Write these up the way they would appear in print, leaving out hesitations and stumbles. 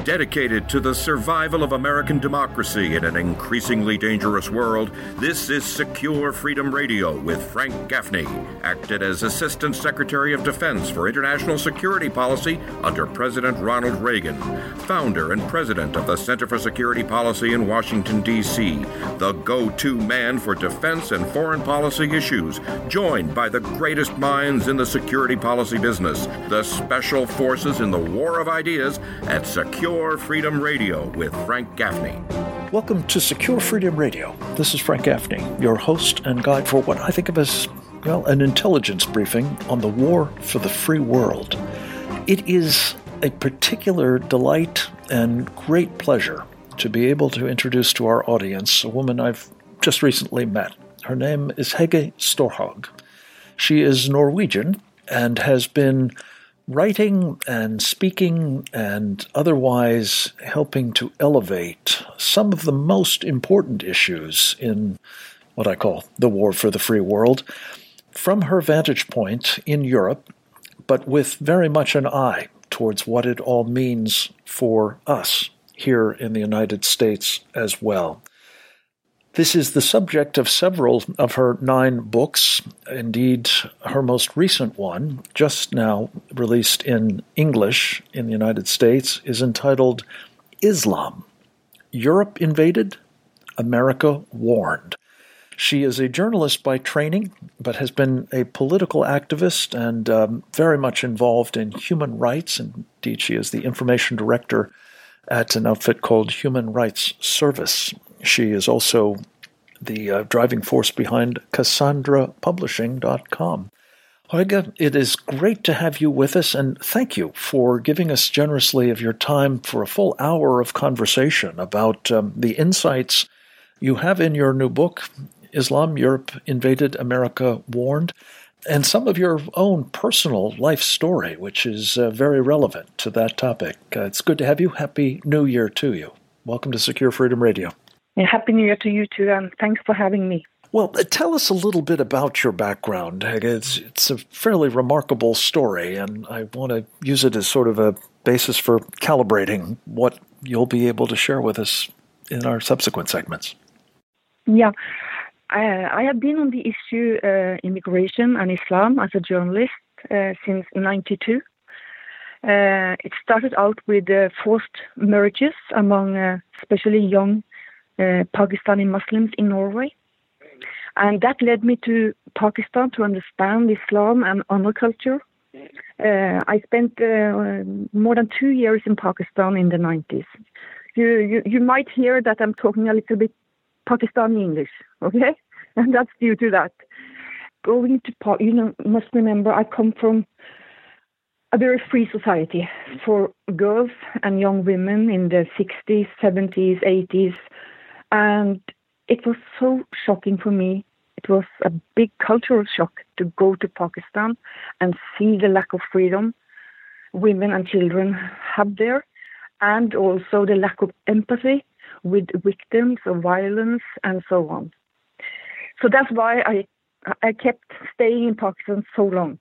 Dedicated to the survival of American democracy in an increasingly dangerous world, this is Secure Freedom Radio with Frank Gaffney, acted as Assistant Secretary of Defense for International Security Policy under President Ronald Reagan, founder and president of the Center for Security Policy in Washington, D.C., the go-to man for defense and foreign policy issues, joined by the greatest minds in the security policy business, the special forces in the war of ideas at Secure Freedom Radio with Frank Gaffney. Welcome to Secure Freedom Radio. This is Frank Gaffney, your host and guide for what I think of as, an intelligence briefing on the war for the free world. It is a particular delight and great pleasure to be able to introduce to our audience a woman I've just recently met. Her name is Hege Storhaug. She is Norwegian and has been writing and speaking and otherwise helping to elevate some of the most important issues in what I call the war for the free world from her vantage point in Europe, but with very much an eye towards what it all means for us here in the United States as well. This is the subject of several of her 9 books. Indeed, her most recent one, just now released in English in the United States, is entitled Islam: Europe Invaded, America Warned. She is a journalist by training, but has been a political activist and very much involved in human rights. Indeed, she is the information director at an outfit called Human Rights Service. She is also the driving force behind CassandraPublishing.com. Hege, it is great to have you with us, and thank you for giving us generously of your time for a full hour of conversation about the insights you have in your new book, Islam, Europe Invaded, America Warned, and some of your own personal life story, which is very relevant to that topic. It's good to have you. Happy New Year to you. Welcome to Secure Freedom Radio. And Happy New Year to you too, and thanks for having me. Well, tell us a little bit about your background, Hege. It's a fairly remarkable story, and I want to use it as sort of a basis for calibrating what you'll be able to share with us in our subsequent segments. Yeah, I have been on the issue immigration and Islam as a journalist since 1992. It started out with forced marriages among especially young Pakistani Muslims in Norway. And that led me to Pakistan to understand Islam and honor culture. I spent more than 2 years in Pakistan in the 90s. You might hear that I'm talking a little bit Pakistani English, okay? And that's due to that. Going to you must remember I come from a very free society for girls and young women in the 60s, 70s, 80s. And it was so shocking for me. It was a big cultural shock to go to Pakistan and see the lack of freedom women and children have there, and also the lack of empathy with victims of violence and so on. So that's why I kept staying in Pakistan so long.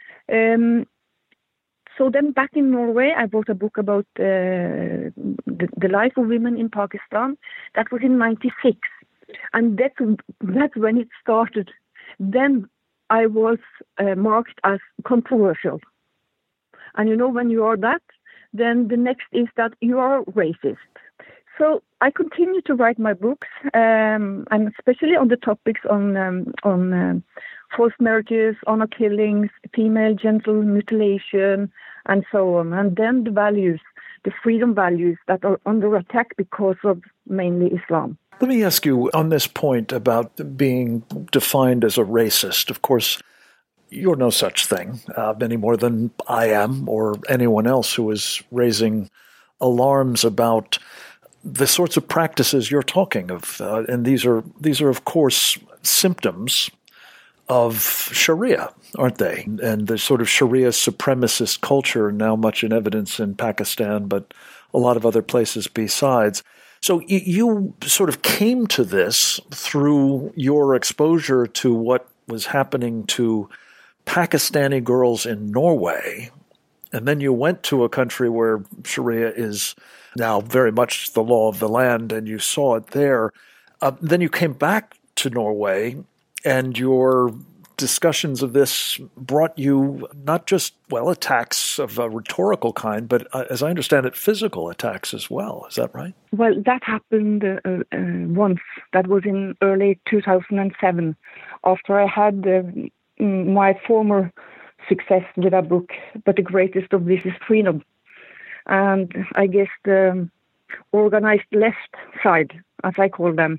So then back in Norway, I wrote a book about the life of women in Pakistan. That was in 96. And that's when it started. Then I was marked as controversial. And when you are that, then the next is that you are racist. So I continue to write my books, and especially on the topics on forced marriages, honor killings, female genital mutilation, and so on. And then the values, the freedom values that are under attack because of mainly Islam. Let me ask you on this point about being defined as a racist. Of course, you're no such thing, any more than I am or anyone else who is raising alarms about the sorts of practices you're talking of. And these are, of course, symptoms of Sharia, aren't they? And the sort of Sharia supremacist culture now much in evidence in Pakistan, but a lot of other places besides. So you sort of came to this through your exposure to what was happening to Pakistani girls in Norway and then you went to a country where Sharia is now very much the law of the land, and you saw it there. Then you came back to Norway, and your discussions of this brought you not just, attacks of a rhetorical kind, but as I understand it, physical attacks as well. Is that right? Well, that happened once. That was in early 2007, after I had my former success with a book, But the Greatest of This is Freedom. And I guess the organized left side, as I call them,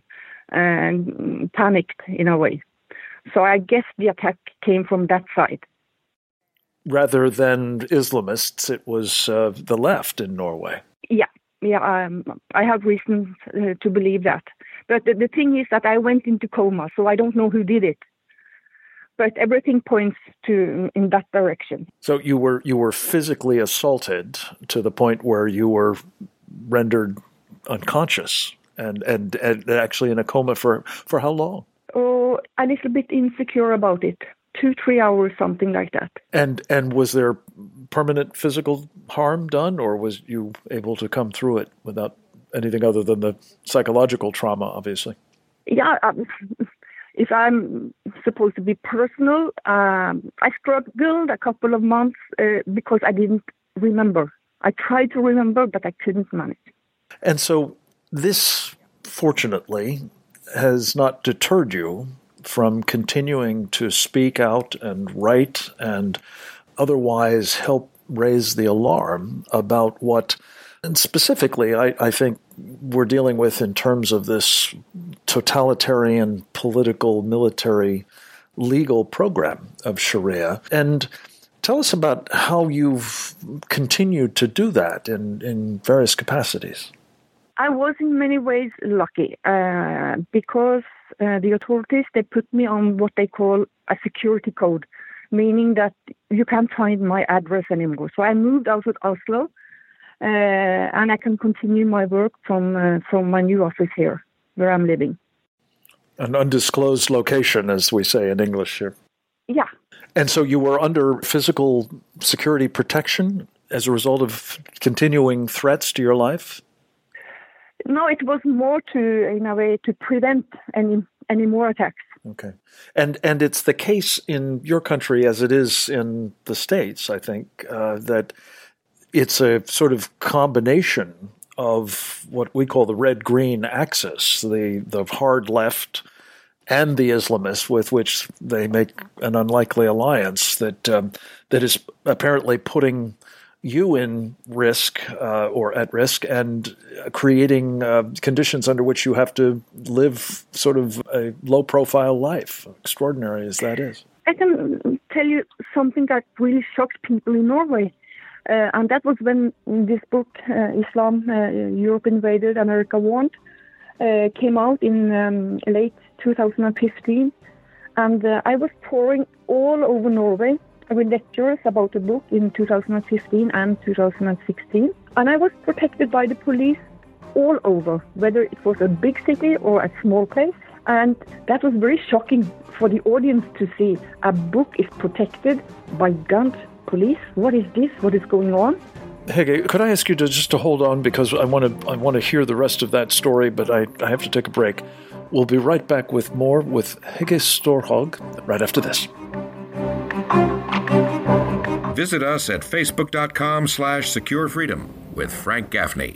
panicked in a way. So I guess the attack came from that side. Rather than Islamists, it was the left in Norway. Yeah, I have reason to believe that. But the thing is that I went into coma, so I don't know who did it. But everything points in that direction. So you were physically assaulted to the point where you were rendered unconscious and actually in a coma for how long? Oh, a little bit insecure about it. 2-3 hours, something like that. And was there permanent physical harm done, or was you able to come through it without anything other than the psychological trauma, obviously? Yeah, if I'm supposed to be personal, I struggled a couple of months because I didn't remember. I tried to remember, but I couldn't manage. And so this, fortunately, has not deterred you from continuing to speak out and write and otherwise help raise the alarm about what, and specifically, I think we're dealing with in terms of this totalitarian political, military, legal program of Sharia. And tell us about how you've continued to do that in various capacities. I was in many ways lucky because the authorities, they put me on what they call a security code, meaning that you can't find my address anymore. So I moved out of Oslo and I can continue my work from my new office here, where I'm living. An undisclosed location, as we say in English here. Yeah. And so you were under physical security protection as a result of continuing threats to your life? No, it was more in a way, to prevent any more attacks. Okay. And it's the case in your country as it is in the States, I think, that it's a sort of combination of what we call the red-green axis, the hard left and the Islamists, with which they make an unlikely alliance that is apparently putting you in risk or at risk and creating conditions under which you have to live sort of a low-profile life, extraordinary as that is. I can tell you something that really shocked people in Norway. And that was when this book, Islam, Europe Invaded, America Warned, came out in late 2015. And I was touring all over Norway with lectures about the book in 2015 and 2016. And I was protected by the police all over, whether it was a big city or a small place. And that was very shocking for the audience to see a book is protected by guns. Police? What is this? What is going on? Hege, could I ask you to hold on, because I want to hear the rest of that story, but I have to take a break. We'll be right back with more with Hege Storhaug right after this. Visit us at facebook.com/securefreedom with Frank Gaffney.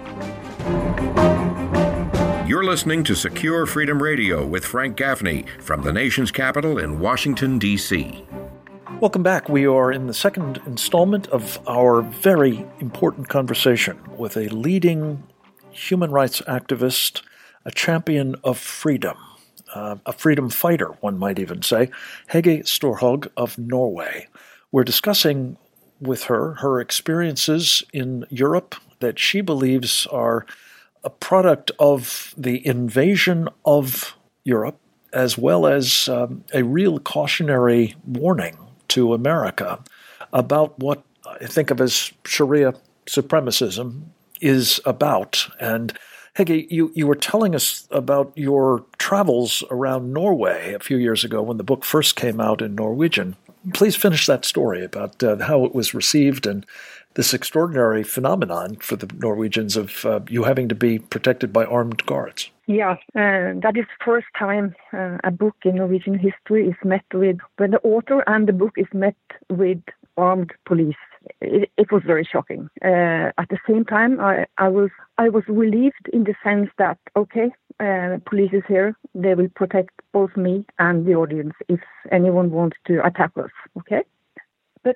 You're listening to Secure Freedom Radio with Frank Gaffney from the nation's capital in Washington, D.C. Welcome back. We are in the second installment of our very important conversation with a leading human rights activist, a champion of freedom, a freedom fighter, one might even say, Hege Storhaug of Norway. We're discussing with her experiences in Europe that she believes are a product of the invasion of Europe, as well as a real cautionary warning to America about what I think of as Sharia supremacism is about. And Hege, you were telling us about your travels around Norway a few years ago when the book first came out in Norwegian. please finish that story about how it was received and this extraordinary phenomenon for the Norwegians of you having to be protected by armed guards. Yeah, that is the first time a book in Norwegian history is met with, when the author and the book is met with armed police. It was very shocking. At the same time, I was relieved in the sense that, okay, police is here. They will protect both me and the audience if anyone wants to attack us, okay? But,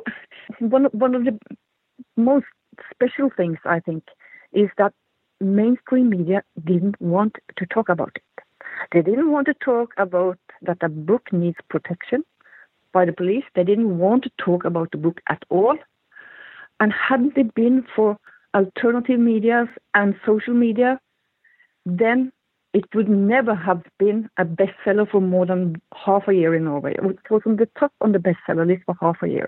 one of the most special things, I think, is that mainstream media didn't want to talk about it. They didn't want to talk about that a book needs protection by the police. They didn't want to talk about the book at all. And hadn't it been for alternative media and social media, then it would never have been a bestseller for more than half a year in Norway. It was on the top on the bestseller list for half a year.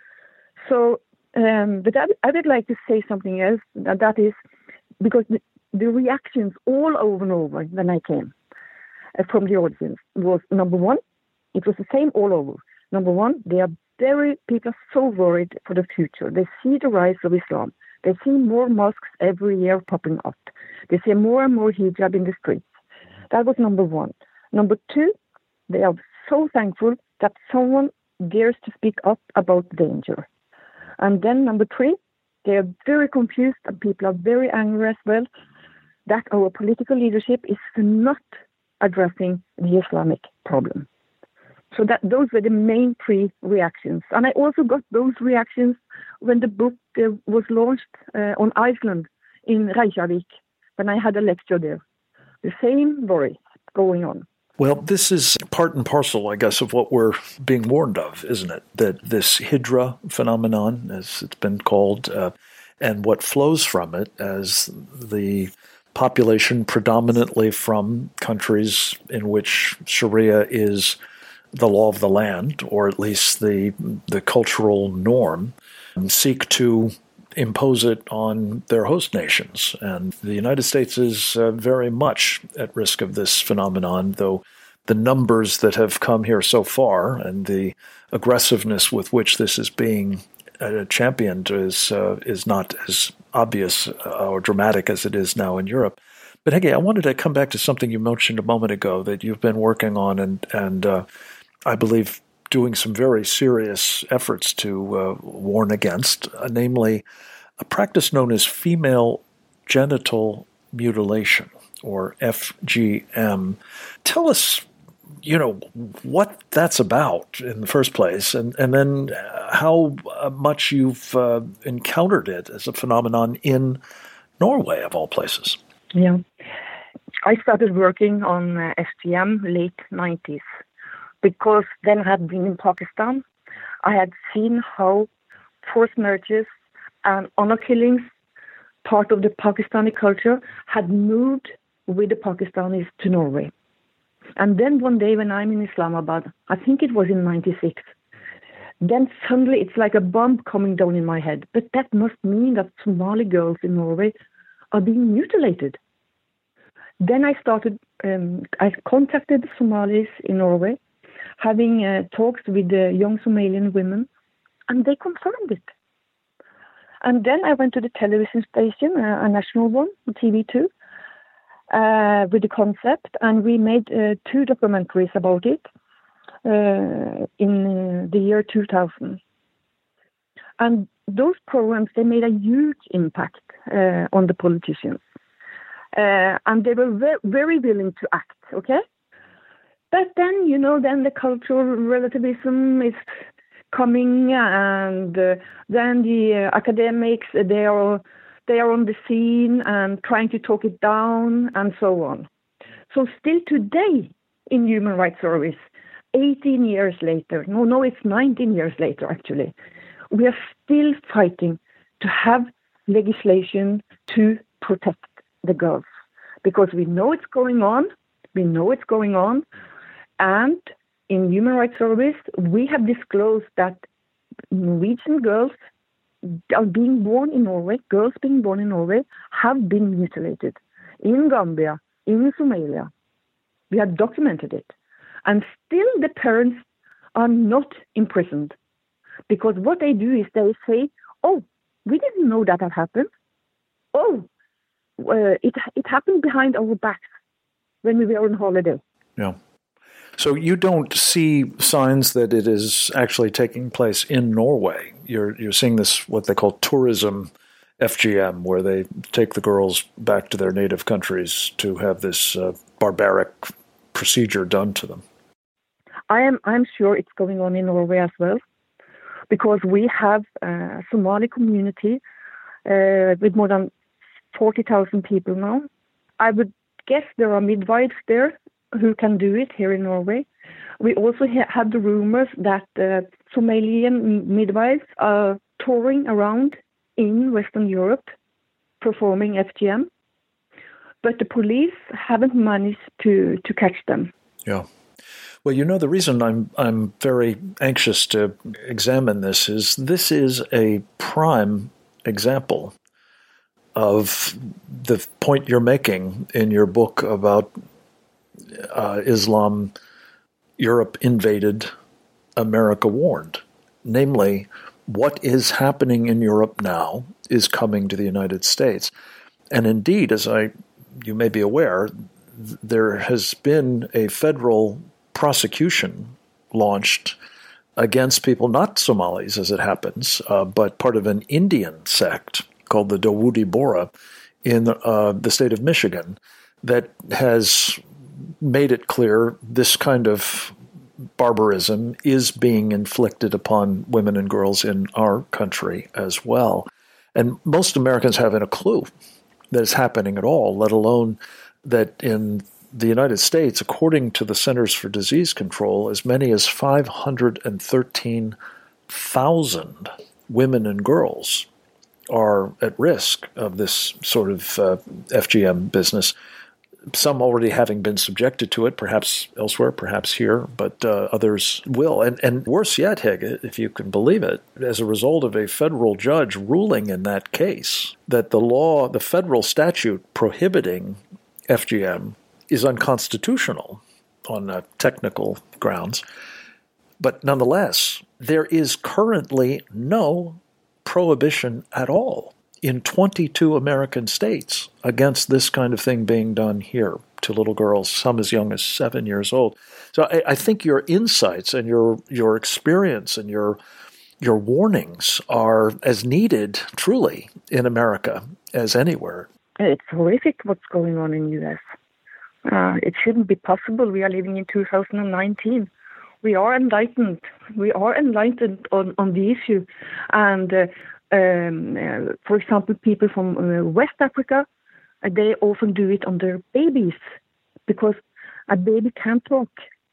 So, but I would like to say something else. That is because the reactions all over Norway when I came from the audience was, number one, it was the same all over. Number one, people are so worried for the future. They see the rise of Islam. They see more mosques every year popping up. They see more and more hijab in the streets. That was number one. Number two, they are so thankful that someone dares to speak up about danger. And then number three, they are very confused and people are very angry as well that our political leadership is not addressing the Islamic problem. So those were the main three reactions. And I also got those reactions when the book was launched on Iceland in Reykjavik, when I had a lecture there. The same worry going on. Well, this is part and parcel, I guess, of what we're being warned of, isn't it? That this Hijra phenomenon, as it's been called, and what flows from it as the population predominantly from countries in which Sharia is the law of the land, or at least the cultural norm, seek to impose it on their host nations. And the United States is very much at risk of this phenomenon, though the numbers that have come here so far and the aggressiveness with which this is being championed is not as obvious or dramatic as it is now in Europe. But Hege, I wanted to come back to something you mentioned a moment ago that you've been working on and I believe doing some very serious efforts to warn against, namely a practice known as female genital mutilation, or FGM. Tell us, what that's about in the first place, and then how much you've encountered it as a phenomenon in Norway, of all places. Yeah. I started working on FGM late 90s. Because then I had been in Pakistan, I had seen how forced marriages and honor killings, part of the Pakistani culture, had moved with the Pakistanis to Norway. And then one day when I'm in Islamabad, I think it was in 96, then suddenly it's like a bomb coming down in my head. But that must mean that Somali girls in Norway are being mutilated. Then I contacted the Somalis in Norway, having talks with the young Somalian women, and they confirmed it. And then I went to the television station, a national one, TV2, with the concept, and we made 2 documentaries about it in the year 2000. And those programs, they made a huge impact on the politicians. And they were very willing to act, okay? But then, then the cultural relativism is coming, and then the academics, they are on the scene and trying to talk it down and so on. So still today in Human Rights Service, 18 years later, no, it's 19 years later actually, we are still fighting to have legislation to protect the girls. Because we know it's going on, and in Human Rights Service, we have disclosed that Norwegian girls are being born in Norway, have been mutilated in Gambia, in Somalia. We have documented it. And still the parents are not imprisoned. Because what they do is they say, oh, we didn't know that had happened. Oh, it happened behind our backs when we were on holiday. Yeah. So you don't see signs that it is actually taking place in Norway. You're seeing this, what they call tourism FGM, where they take the girls back to their native countries to have this barbaric procedure done to them. I'm sure it's going on in Norway as well, because we have a Somali community with more than 40,000 people now. I would guess there are midwives there who can do it here in Norway. We also have the rumors that Somalian midwives are touring around in Western Europe performing FGM, but the police haven't managed to catch them. Yeah. Well, the reason I'm very anxious to examine this is a prime example of the point you're making in your book about Islam, Europe invaded, America warned. Namely, what is happening in Europe now is coming to the United States. And indeed, as you may be aware, there has been a federal prosecution launched against people, not Somalis as it happens, but part of an Indian sect called the Dawoodi Bohra in the state of Michigan that has made it clear this kind of barbarism is being inflicted upon women and girls in our country as well. And most Americans haven't a clue that it's happening at all, let alone that in the United States, according to the Centers for Disease Control, as many as 513,000 women and girls are at risk of this sort of FGM business. Some already having been subjected to it, perhaps elsewhere, perhaps here, but others will. And worse yet, Hege, if you can believe it, as a result of a federal judge ruling in that case that the federal statute prohibiting FGM is unconstitutional on technical grounds. But nonetheless, there is currently no prohibition at all in 22 American states against this kind of thing being done here to little girls, some as young as 7 years old. So I think your insights and your experience and your warnings are as needed, truly, in America as anywhere. It's horrific what's going on in the U.S. It shouldn't be possible. We are living in 2019. We are enlightened. We are enlightened on the issue. And for example, people from West Africa, they often do it on their babies because a baby can't talk,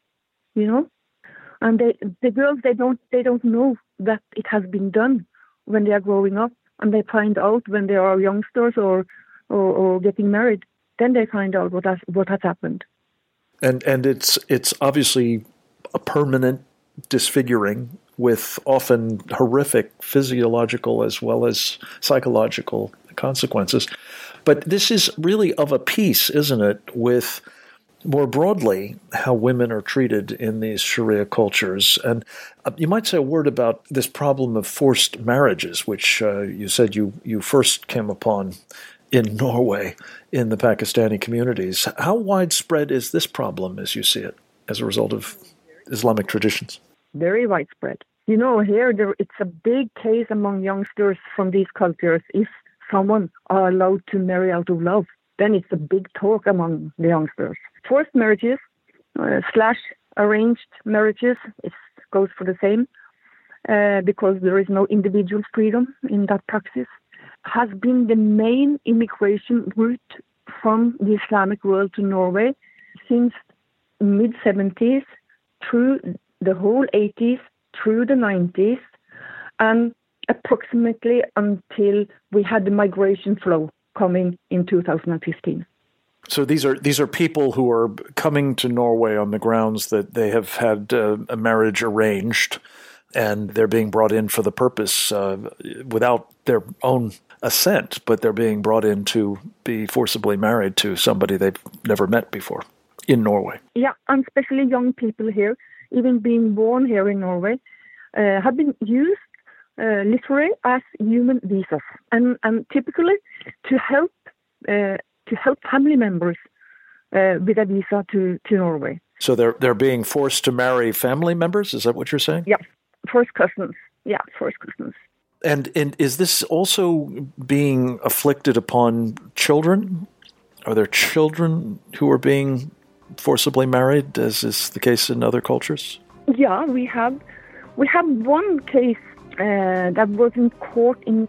And the girls, they don't know that it has been done when they are growing up, and they find out when they are youngsters or getting married. Then they find out what has happened. And it's obviously a permanent disfiguring with often horrific physiological as well as psychological consequences. But this is really of a piece, isn't it, with more broadly how women are treated in these Sharia cultures. And you might say a word about this problem of forced marriages, which you said you first came upon in Norway in the Pakistani communities. How widespread is this problem as you see it as a result of Islamic traditions? Very widespread. Here it's a big case among youngsters from these cultures. If someone are allowed to marry out of love, then it's a big talk among the youngsters. Forced marriages / arranged marriages, it goes for the same, because there is no individual freedom in that praxis, has been the main immigration route from the Islamic world to Norway since mid-70s, through the whole 80s, through the 90s, and approximately until we had the migration flow coming in 2015. So these are people who are coming to Norway on the grounds that they have had a marriage arranged, and they're being brought in for the purpose without their own assent, but they're being brought in to be forcibly married to somebody they've never met before in Norway. Yeah, and especially young people here. even being born here in Norway, have been used literally as human visas, and typically to help family members with a visa to Norway. So they're being forced to marry family members? Is that what you're saying? Yeah, first cousins. Yeah, first cousins. And is this also being afflicted upon children? Are there children who are being forcibly married, as is the case in other cultures? Yeah, we have one case that was in court in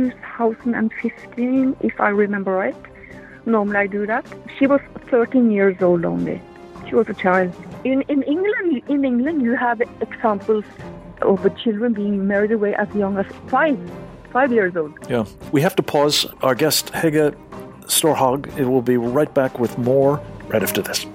2015, if I remember right. Normally I do that. She was 13 years old only. She was a child. In England, you have examples of the children being married away as young as 5 years old. Yeah. We have to pause. Our guest, Hege Storhaug, will be right back with more right after this.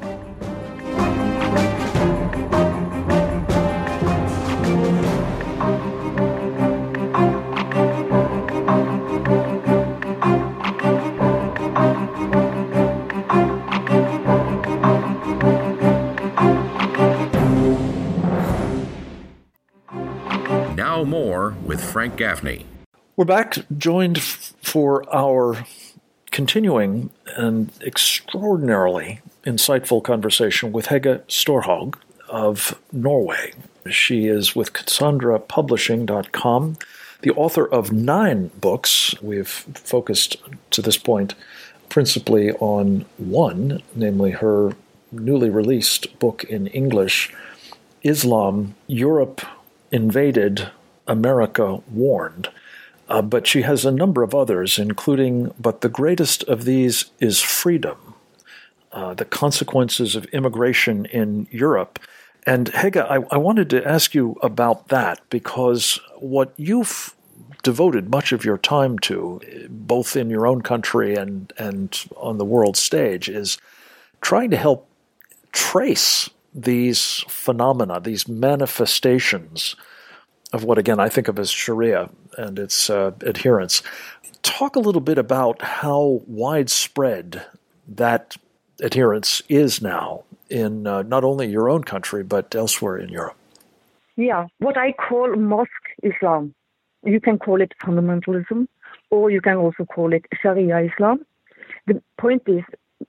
Now more with Frank Gaffney. We're back, joined for our continuing and extraordinarily insightful conversation with Hege Storhaug of Norway. She is with CassandraPublishing.com, the author of 9 books. We've focused to this point principally on one, namely her newly released book in English, Islam, Europe Invaded, America Warned. But she has a number of others, including, but the greatest of these is Freedom, the consequences of immigration in Europe. And Hege, I wanted to ask you about that, because what you've devoted much of your time to, both in your own country and on the world stage, is trying to help trace these phenomena, these manifestations of what, again, I think of as Sharia and its adherents. Talk a little bit about how widespread that adherence is now in not only your own country, but elsewhere in Europe. Yeah, what I call mosque Islam. You can call it fundamentalism, or you can also call it Sharia Islam. The point is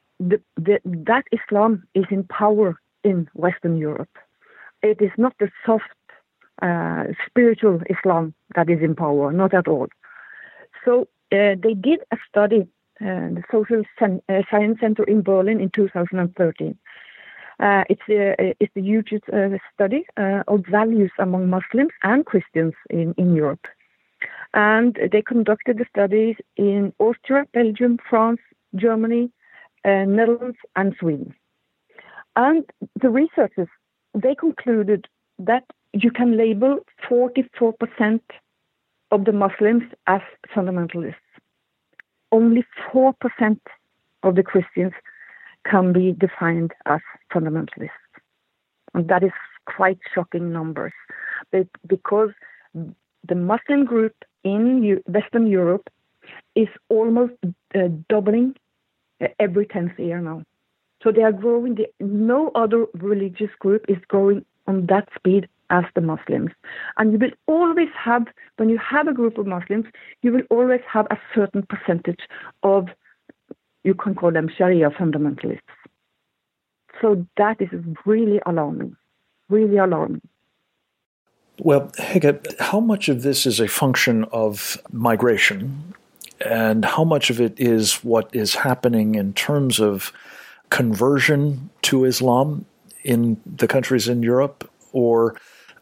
that Islam is in power in Western Europe. It is not the soft spiritual Islam that is in power, not at all. So they did a study, the Social Science Center in Berlin in 2013. It's a huge study of values among Muslims and Christians in Europe. And they conducted the studies in Austria, Belgium, France, Germany, Netherlands, and Sweden. And the researchers, they concluded that you can label 44% of the Muslims as fundamentalists. Only 4% of the Christians can be defined as fundamentalists. And that is quite shocking numbers, because the Muslim group in Western Europe is almost doubling every 10th year now. So they are growing. No other religious group is growing on that speed as the Muslims. And you will always have, when you have a group of Muslims, you will always have a certain percentage of, you can call them Sharia fundamentalists. So that is really alarming, really alarming. Well, Hege, how much of this is a function of migration, and how much of it is what is happening in terms of conversion to Islam in the countries in Europe, or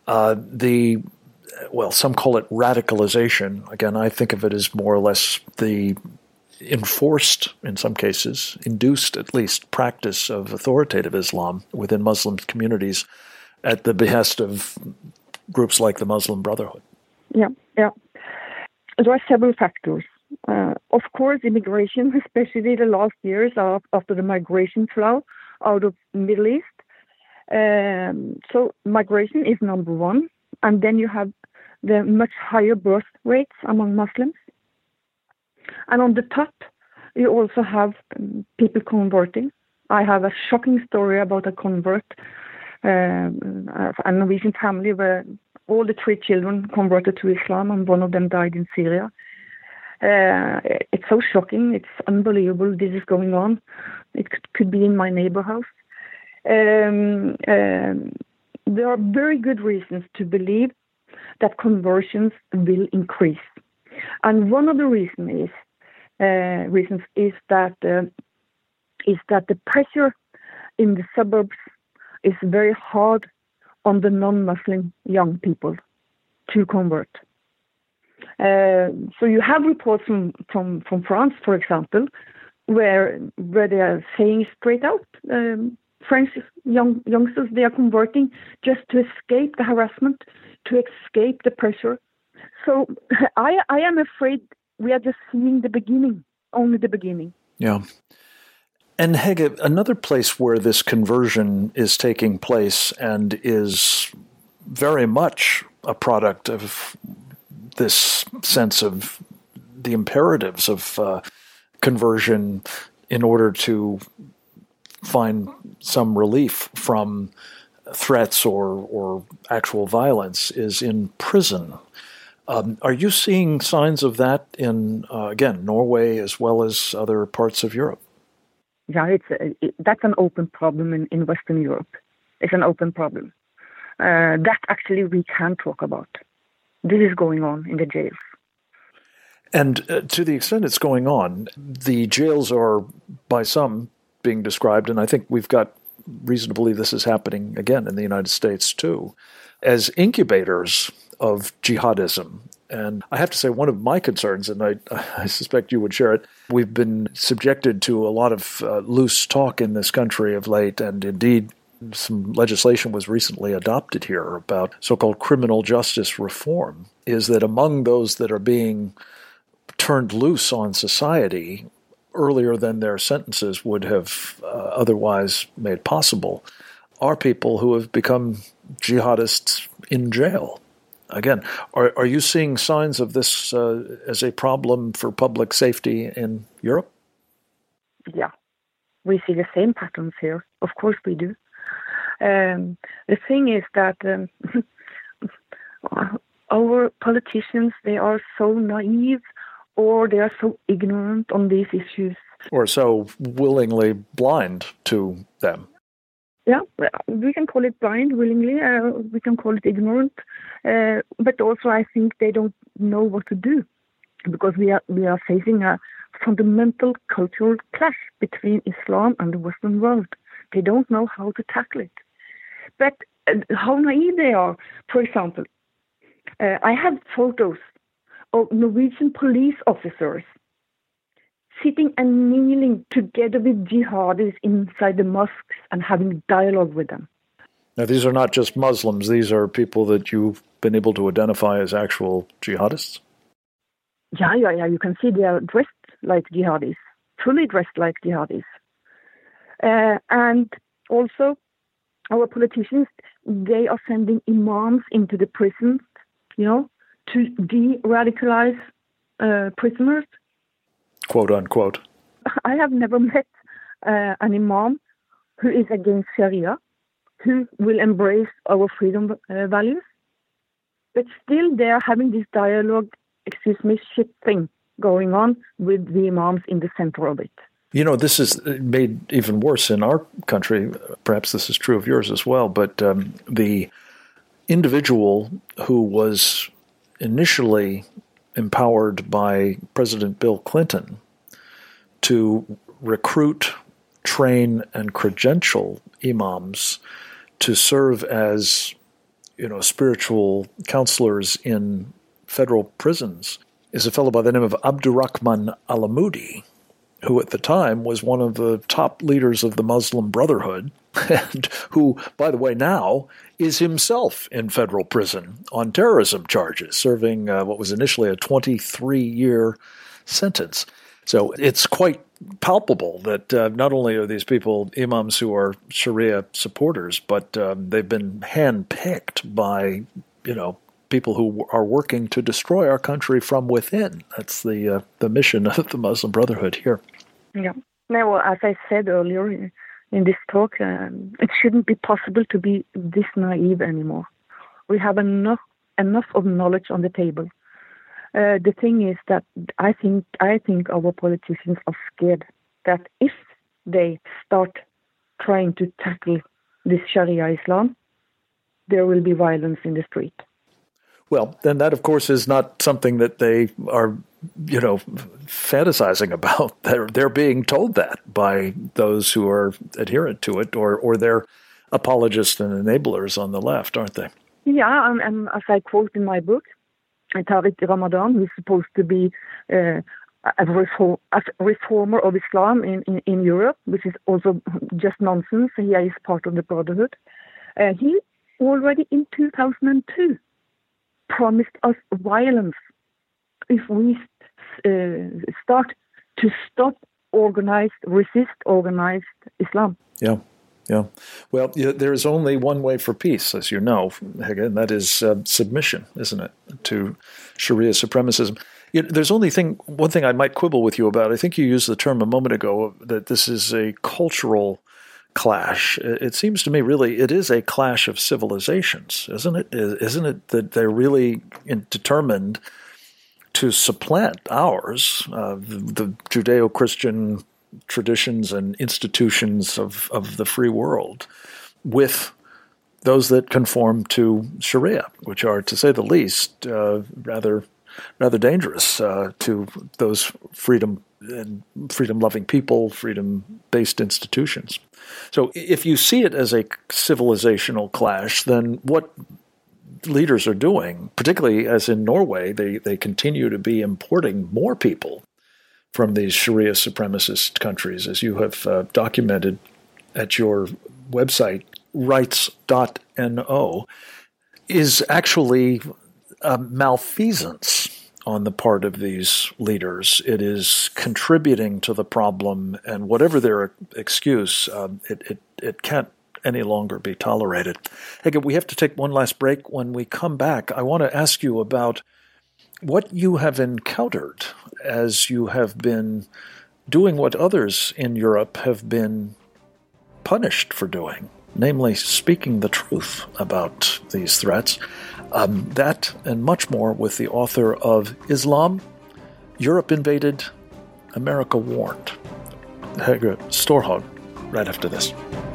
some call it radicalization. Again, I think of it as more or less the enforced, in some cases, induced at least, practice of authoritative Islam within Muslim communities at the behest of groups like the Muslim Brotherhood. Yeah. There are several factors. Of course, immigration, especially the last years after the migration flow out of the Middle East. So migration is number one. And then you have the much higher birth rates among Muslims. And on the top, you also have people converting. I have a shocking story about a convert a Norwegian family where all the 3 children converted to Islam, and one of them died in Syria. It's so shocking. It's unbelievable this is going on. It could be in my neighbor house. There are very good reasons to believe that conversions will increase. And one of the reasons is that the pressure in the suburbs is very hard on the non-Muslim young people to convert. So you have reports from France, for example, where they are saying straight out, French youngsters, they are converting just to escape the harassment, to escape the pressure. So I am afraid we are just seeing the beginning, only the beginning. Yeah. And Hege, another place where this conversion is taking place and is very much a product of this sense of the imperatives of conversion in order to find some relief from threats or actual violence is in prison. Are you seeing signs of that in, again, Norway as well as other parts of Europe? Yeah, that's an open problem in Western Europe. It's an open problem. That actually we can talk about. This is going on in the jails. And to the extent it's going on, the jails are, by some, being described, and I think we've got reason to believe this is happening again in the United States too, as incubators of jihadism. And I have to say, one of my concerns, and I suspect you would share it, we've been subjected to a lot of loose talk in this country of late, and indeed some legislation was recently adopted here about so-called criminal justice reform, is that among those that are being turned loose on society earlier than their sentences would have otherwise made possible are people who have become jihadists in jail. Again, are you seeing signs of this as a problem for public safety in Europe? Yeah, we see the same patterns here. Of course we do. The thing is that our politicians, they are so naive, or they are so ignorant on these issues. Or so willingly blind to them. Yeah, we can call it blind, willingly. We can call it ignorant. But also I think they don't know what to do, because we are facing a fundamental cultural clash between Islam and the Western world. They don't know how to tackle it. But how naive they are. For example, I have photos of Norwegian police officers sitting and kneeling together with jihadis inside the mosques and having dialogue with them. Now, these are not just Muslims. These are people that you've been able to identify as actual jihadists? Yeah. You can see they are dressed like jihadis, fully dressed like jihadis. And also, our politicians, they are sending imams into the prisons, to de-radicalize prisoners. Quote unquote. I have never met an imam who is against Sharia, who will embrace our freedom values. But still they are having this dialogue, shit thing going on with the imams in the center of it. This is made even worse in our country. Perhaps this is true of yours as well, but the individual who was initially empowered by President Bill Clinton to recruit, train, and credential imams to serve as, spiritual counselors in federal prisons is a fellow by the name of Abdurrahman Alamoudi, who at the time was one of the top leaders of the Muslim Brotherhood, and who, by the way, now is himself in federal prison on terrorism charges, serving what was initially a 23-year sentence. So it's quite palpable that not only are these people imams who are Sharia supporters, but they've been handpicked by, people who are working to destroy our country from within. That's the mission of the Muslim Brotherhood here. Yeah. Now, as I said earlier, in this talk. It shouldn't be possible to be this naive anymore. We have enough of knowledge on the table. The thing is that I think our politicians are scared that if they start trying to tackle this Sharia Islam, there will be violence in the street. Well, then that, of course, is not something that they are, fantasizing about. They're being told that by those who are adherent to it, or their apologists and enablers on the left, aren't they? Yeah, and as I quote in my book, Tariq Ramadan, who's supposed to be a reformer of Islam in Europe, which is also just nonsense. He is part of the Brotherhood. He already in 2002 promised us violence if we start to resist organized Islam. Yeah. Well, there is only one way for peace, as you know, Hege, and that is submission, isn't it, to Sharia supremacism. There's only one thing I might quibble with you about. I think you used the term a moment ago that this is a cultural clash. It seems to me, really, it is a clash of civilizations, isn't it? Isn't it that they're really determined to supplant ours, the Judeo-Christian traditions and institutions of the free world, with those that conform to Sharia, which are, to say the least, rather dangerous to those freedom-loving people, freedom-based institutions. So if you see it as a civilizational clash, then what leaders are doing, particularly as in Norway, they continue to be importing more people from these Sharia supremacist countries, as you have documented at your website, rights.no, is actually a malfeasance on the part of these leaders. It is contributing to the problem, and whatever their excuse, it can't any longer be tolerated. Hege, we have to take one last break. When we come back, I want to ask you about what you have encountered as you have been doing what others in Europe have been punished for doing, namely speaking the truth about these threats. That and much more with the author of Islam, Europe Invaded, America Warned, Hege Storhaug, right after this.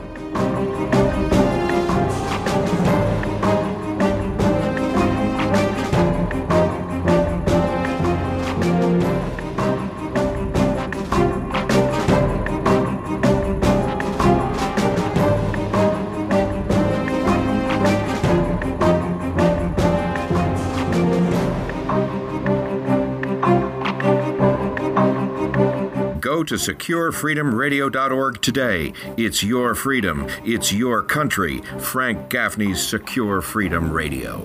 Go to SecureFreedomRadio.org today. It's your freedom. It's your country. Frank Gaffney's Secure Freedom Radio.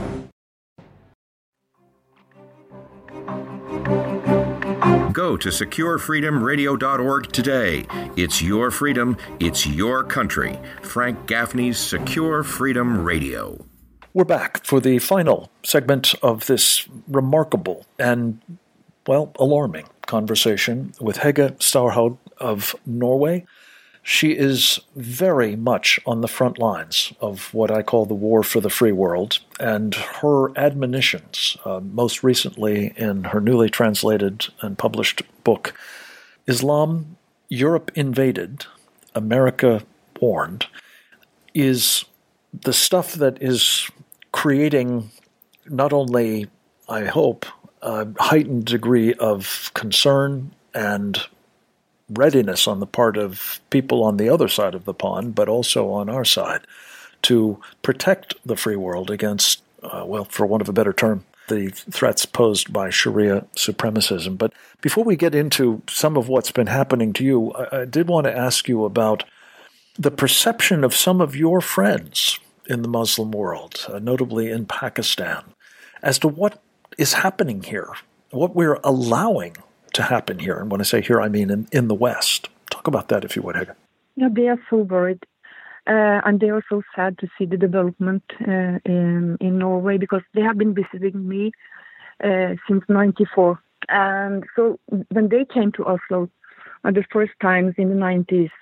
Go to SecureFreedomRadio.org today. It's your freedom. It's your country. Frank Gaffney's Secure Freedom Radio. We're back for the final segment of this remarkable and, alarming conversation with Hege Storhaug of Norway. She is very much on the front lines of what I call the war for the free world, and her admonitions, most recently in her newly translated and published book, Islam, Europe Invaded, America Warned, is the stuff that is creating not only, I hope, a heightened degree of concern and readiness on the part of people on the other side of the pond, but also on our side, to protect the free world against, for want of a better term, the threats posed by Sharia supremacism. But before we get into some of what's been happening to you, I did want to ask you about the perception of some of your friends in the Muslim world, notably in Pakistan, as to what is happening here, what we're allowing to happen here. And when I say here, I mean in the West. Talk about that, if you would, Hege. Yeah, they are so worried. And they are so sad to see the development in Norway, because they have been visiting me since 1994. And so when they came to Oslo the first times in the 90s,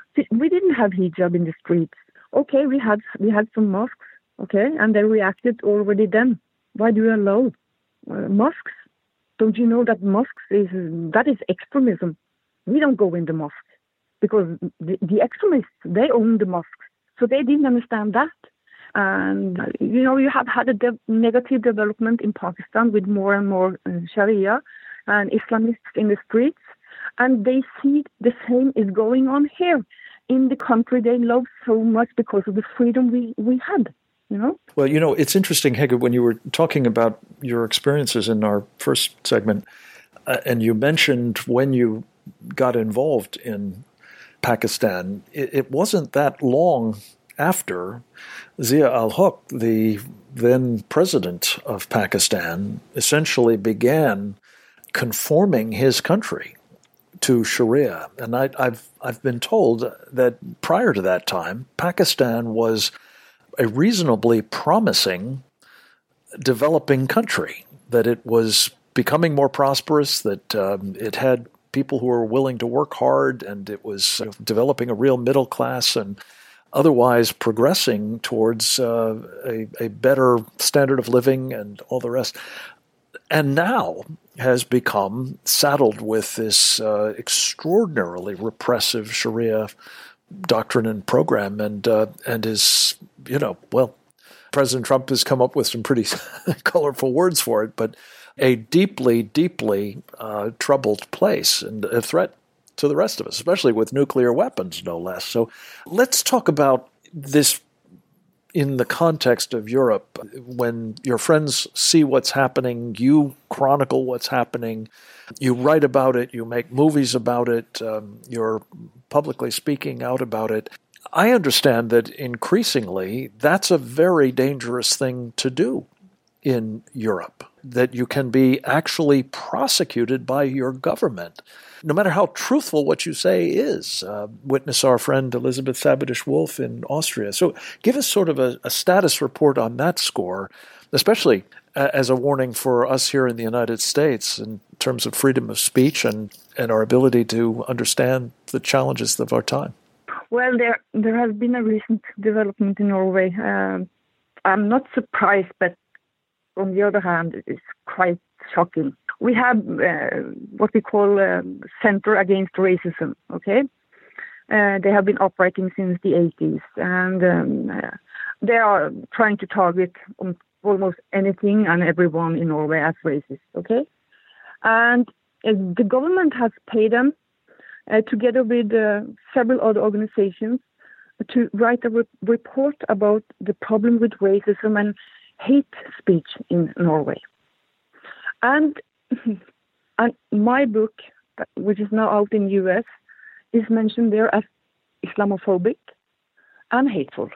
We didn't have hijab in the streets. Okay, we had some mosques. Okay, and they reacted already then. Why do you allow mosques? Don't you know that mosques is extremism? We don't go in the mosque because the extremists, they own the mosques. So they didn't understand that. And, you have had a negative development in Pakistan with more and more Sharia and Islamists in the streets. And they see the same is going on here in the country they love so much because of the freedom we had. Well, it's interesting, Hege, when you were talking about your experiences in our first segment, and you mentioned when you got involved in Pakistan, it wasn't that long after Zia al-Haq, the then president of Pakistan, essentially began conforming his country to Sharia. And I've been told that prior to that time, Pakistan was a reasonably promising developing country, that it was becoming more prosperous, that it had people who were willing to work hard, and it was developing a real middle class and otherwise progressing towards a better standard of living and all the rest. And now has become saddled with this extraordinarily repressive Sharia doctrine and program, and is, President Trump has come up with some pretty colorful words for it, but a deeply, deeply troubled place and a threat to the rest of us, especially with nuclear weapons, no less. So let's talk about this in the context of Europe. When your friends see what's happening, you chronicle what's happening, you write about it, you make movies about it, you're publicly speaking out about it. I understand that increasingly that's a very dangerous thing to do in Europe, that you can be actually prosecuted by your government, no matter how truthful what you say is. Witness our friend Elizabeth Sabatish-Wolf in Austria. So give us sort of a status report on that score, especially as a warning for us here in the United States in terms of freedom of speech and our ability to understand the challenges of our time. Well, there has been a recent development in Norway. I'm not surprised, but on the other hand, it's quite shocking. We have what we call Center Against Racism, okay? They have been operating since the 80s, and they are trying to target almost anything and everyone in Norway as racist, okay? And the government has paid them, together with several other organizations, to write a report about the problem with racism and hate speech in Norway. And my book, which is now out in the US, is mentioned there as Islamophobic and hateful.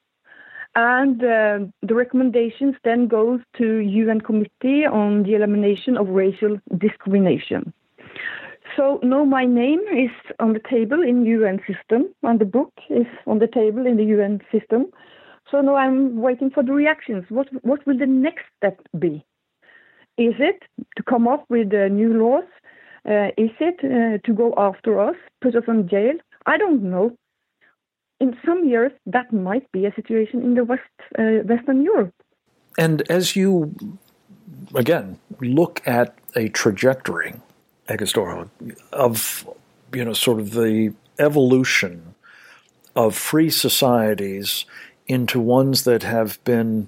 And the recommendations then goes to UN Committee on the Elimination of Racial Discrimination. So now my name is on the table in UN system, and the book is on the table in the UN system. So now I'm waiting for the reactions. What will the next step be? Is it to come up with new laws? Is it to go after us, put us in jail? I don't know. In some years, that might be a situation in the Western Europe. And as you, again, look at a trajectory, Hege Storhaug, of, sort of the evolution of free societies into ones that have been,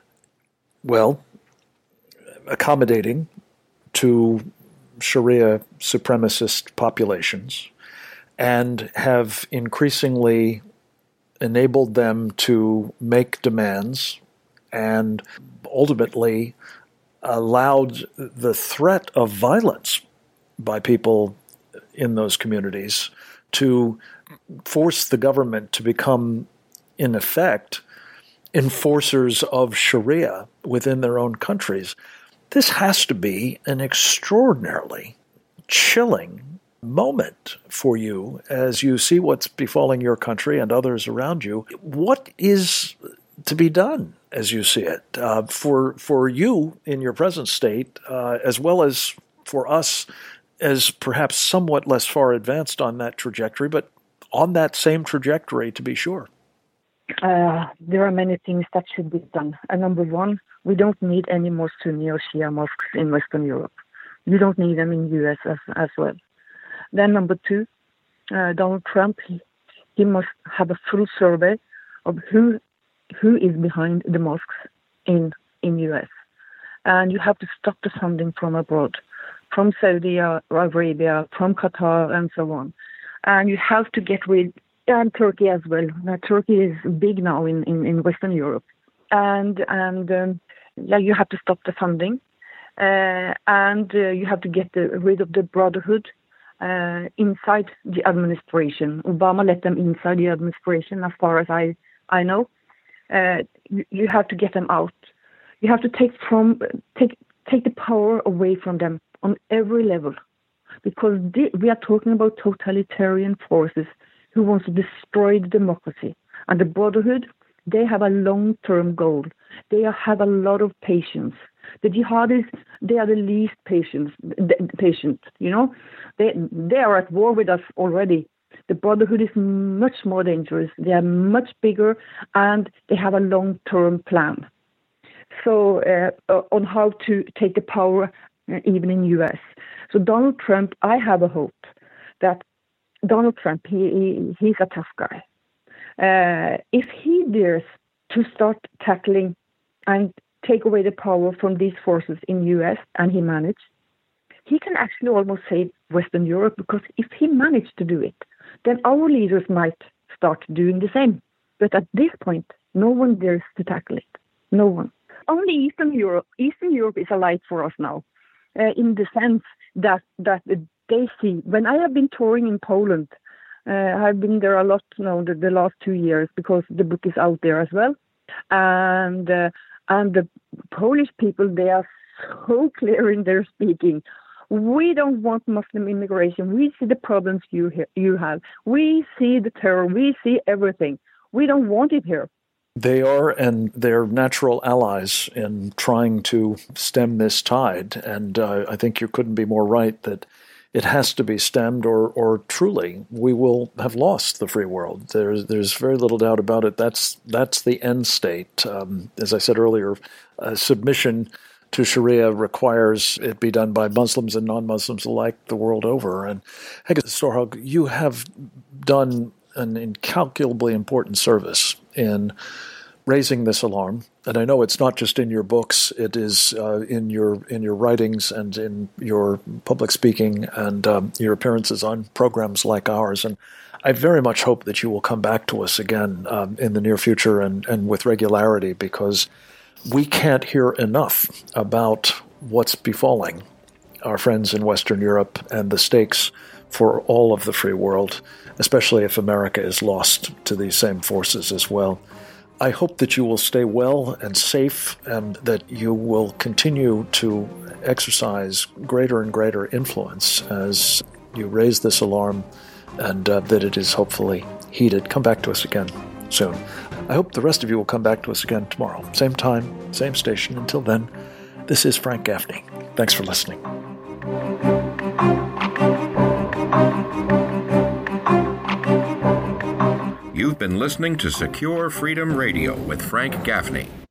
accommodating to Sharia supremacist populations and have increasingly enabled them to make demands and ultimately allowed the threat of violence by people in those communities to force the government to become, in effect, enforcers of Sharia within their own countries. This has to be an extraordinarily chilling moment for you as you see what's befalling your country and others around you. What is to be done as you see it for you in your present state, as well as for us as perhaps somewhat less far advanced on that trajectory, but on that same trajectory, to be sure. There are many things that should be done. Number one, we don't need any more Sunni or Shia mosques in Western Europe. You don't need them in U.S. as well. Then number two, Donald Trump, he must have a full survey of who is behind the mosques in U.S. And you have to stop the funding from abroad, from Saudi Arabia, from Qatar, and so on. And you have to get rid, and Turkey as well. Turkey is big now in Western Europe. And you have to stop the funding. And you have to get rid of the Brotherhood inside the administration. Obama let them inside the administration, as far as I know. You have to get them out. You have to take the power away from them on every level, because we are talking about totalitarian forces who want to destroy the democracy. And the Brotherhood, they have a long-term goal. They have a lot of patience. The jihadis, they are the least patient. You know, they are at war with us already. The Brotherhood is much more dangerous. They are much bigger, and they have a long-term plan. So on how to take the power, even in U.S. So Donald Trump, I have a hope that Donald Trump, he's a tough guy. If he dares to start tackling and take away the power from these forces in U.S., and he managed, he can actually almost save Western Europe, because if he managed to do it, then our leaders might start doing the same. But at this point, no one dares to tackle it. No one. Only Eastern Europe. Eastern Europe is a light for us now, in the sense that they see. When I have been touring in Poland, I've been there a lot now the last 2 years, because the book is out there as well. And the Polish people, they are so clear in their speaking. We don't want Muslim immigration. We see the problems you have. We see the terror. We see everything. We don't want it here. They are, and they're natural allies in trying to stem this tide. And I think you couldn't be more right that it has to be stemmed, or truly we will have lost the free world. There's very little doubt about it. That's the end state. As I said earlier, submission to Sharia requires it be done by Muslims and non-Muslims alike the world over. And Hege Storhaug, you have done an incalculably important service in raising this alarm. And I know it's not just in your books; it is in your writings and in your public speaking and your appearances on programs like ours. And I very much hope that you will come back to us again in the near future and with regularity, because we can't hear enough about what's befalling our friends in Western Europe and the stakes for all of the free world, especially if America is lost to these same forces as well. I hope that you will stay well and safe, and that you will continue to exercise greater and greater influence as you raise this alarm, and that it is hopefully heeded. Come back to us again soon. I hope the rest of you will come back to us again tomorrow. Same time, same station. Until then, this is Frank Gaffney. Thanks for listening. You've been listening to Secure Freedom Radio with Frank Gaffney.